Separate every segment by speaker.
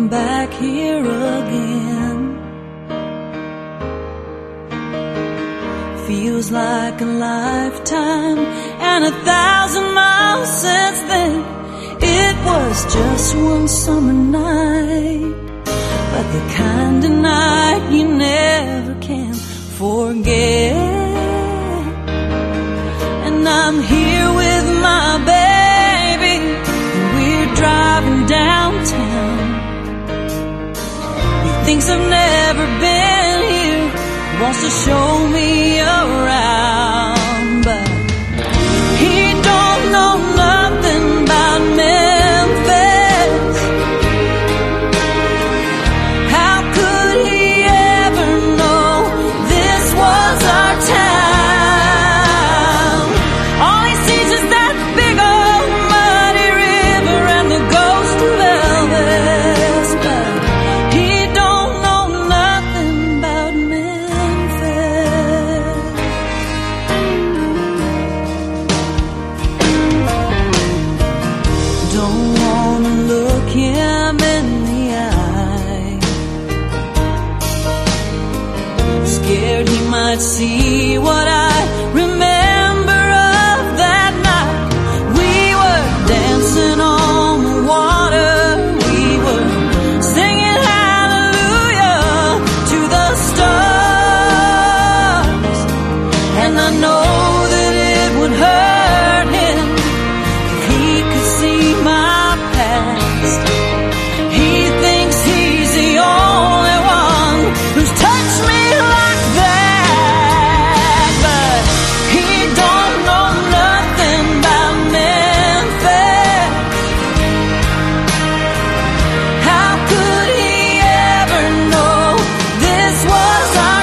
Speaker 1: back here again. Feels like a lifetime and 1,000 miles since then. It was just one summer night, but the kind of night you never can forget. And I'm here with my baby, and we're driving downtown. He thinks I've never been here, wants to show me around, but he don't know nothing about Memphis. How could he ever know this was our town? All he sees is that big old muddy river and the ghost of Elvis, but he don't know nothing about Memphis. Don't wanna look him in the eye, scared he might see what I remember of that night. We were dancing on the water, we were singing hallelujah to the stars, and I know that it would hurt him if he could see my past. He thinks he's the only one who's touched me like that, but he don't know nothing about Memphis. How could he ever know this was our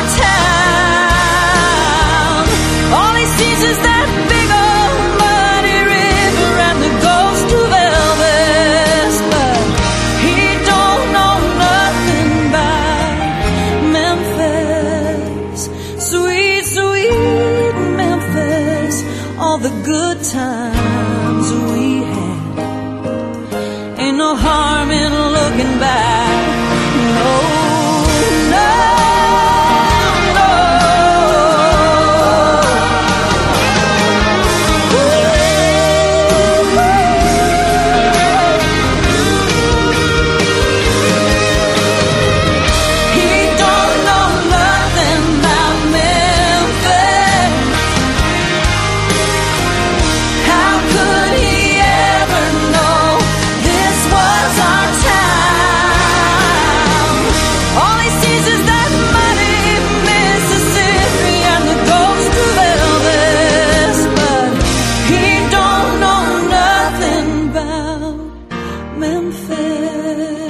Speaker 1: town? All he sees is that big old muddy river and the ghost of Elvis, but he don't know nothing about Memphis. Sweet, sweet Memphis, all the good times we had. Ain't no harm in looking back. No, no, no. He don't know nothing about Memphis. How could he ever know this was our town? All he sees is that muddy Mississippi and the ghost of Elvis, but he don't know nothing about Memphis.